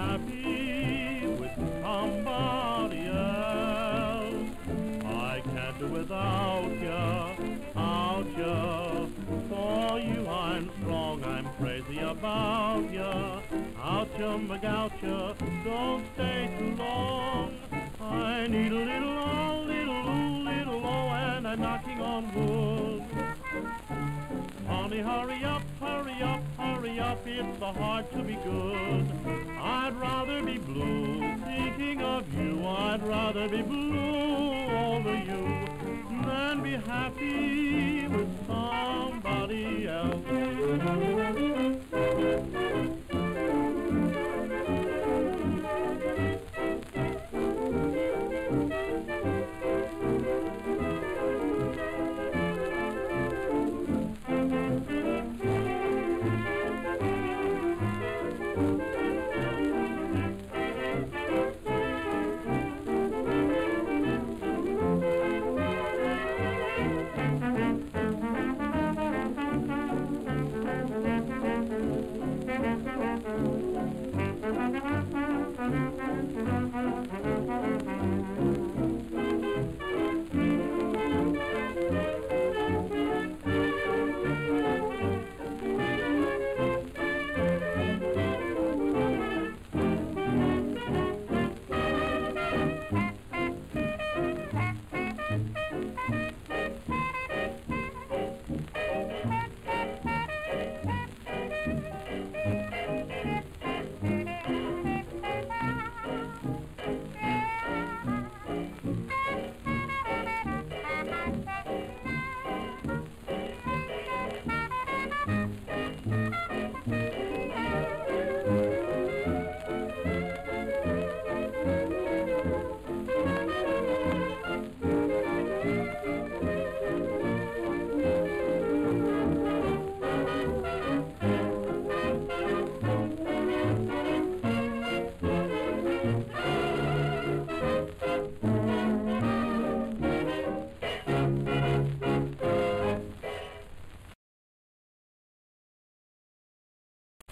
happy with somebody else. I can't do without ya. For you I'm strong, I'm crazy about ya. Oucha, McGoucha, don't stay too long. I need a little, oh, and I'm knocking on wood. Honey, hurry up, it's so hard to be good. I'd rather be blue, thinking of you. I'd rather be blue over you than be happy with some.